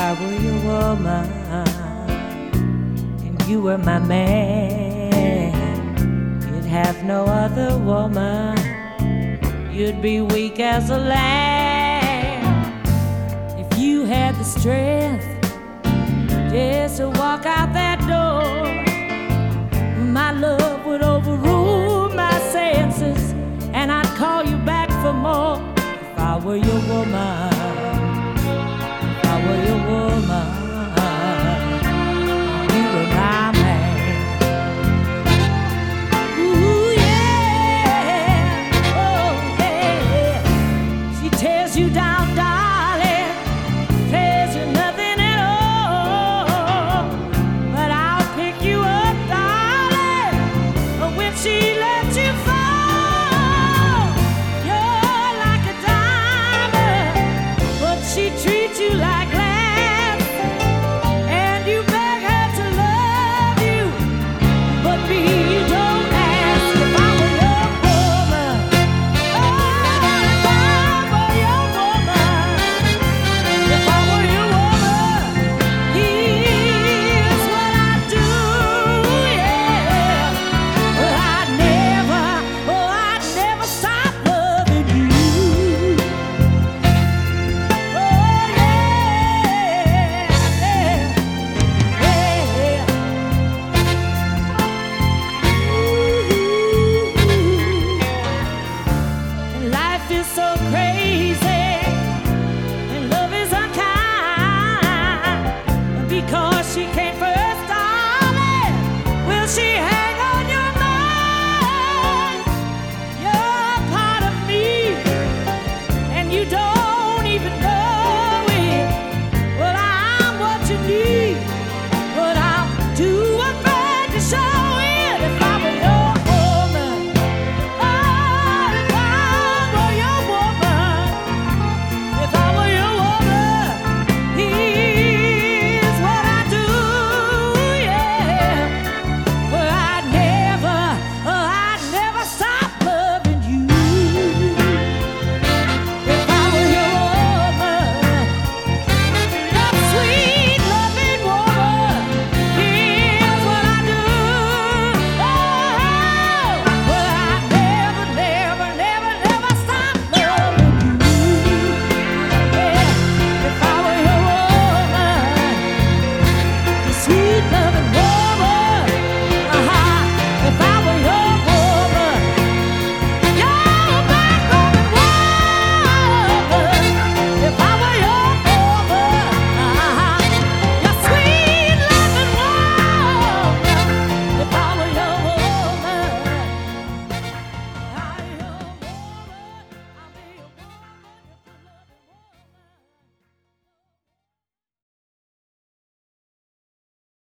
I were your woman and you were my man, you'd have no other woman. You'd be weak as a lamb if you had the strength just to walk out that door. My love would overrule my senses, and I'd call you back for more if I were your woman.